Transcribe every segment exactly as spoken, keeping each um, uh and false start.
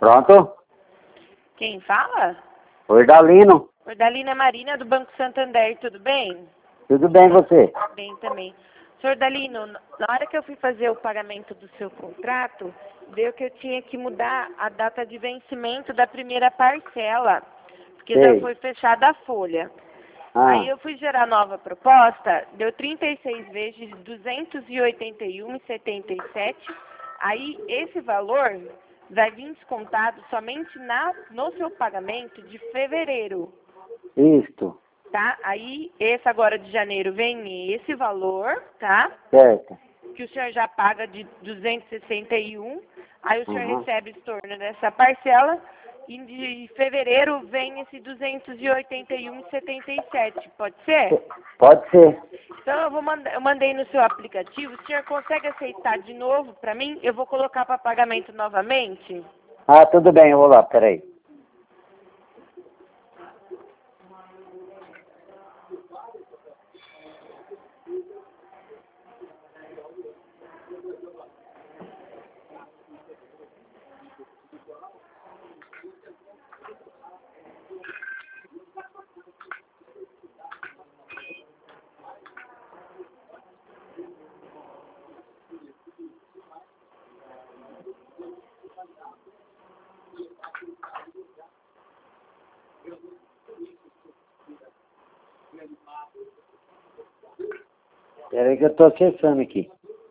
Pronto? Quem fala? Ordalino. Ordalina Marina, do Banco Santander, tudo bem? Tudo bem você? Bem também. Senhor Ordalino, na hora que eu fui fazer o pagamento do seu contrato, deu que eu tinha que mudar a data de vencimento da primeira parcela, porque Sei. já foi fechada a folha. Ah, Aí eu fui gerar nova proposta, deu trinta e seis vezes de duzentos e oitenta e um reais e setenta e sete centavos. Aí esse valor vai vir descontado somente na, no seu pagamento de fevereiro, isto. tá? Aí esse agora de janeiro vem esse valor, tá? Certo. Que o senhor já paga de duzentos e sessenta e um, aí o senhor Uhum. recebe o torno dessa parcela, e de fevereiro vem esse duzentos e oitenta e um reais e setenta e sete, pode ser? Pode ser. Então eu, vou mandar, eu mandei no seu aplicativo, o senhor consegue aceitar de novo para mim? Eu vou colocar para pagamento novamente? Ah, tudo bem, eu vou lá, peraí. Peraí que eu tô acessando aqui.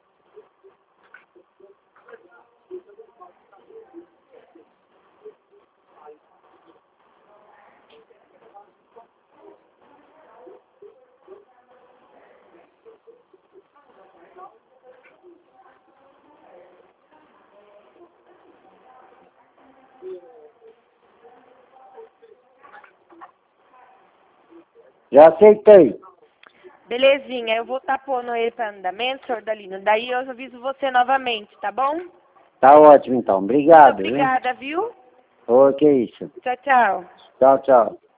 Já aceitei. Belezinha, eu vou estar pondo ele para andamento, senhor Ordalino. Daí eu aviso você novamente, tá bom? Tá ótimo então. Obrigado. Muito obrigada, viu? Ô, que isso. Tchau, tchau. Tchau, tchau.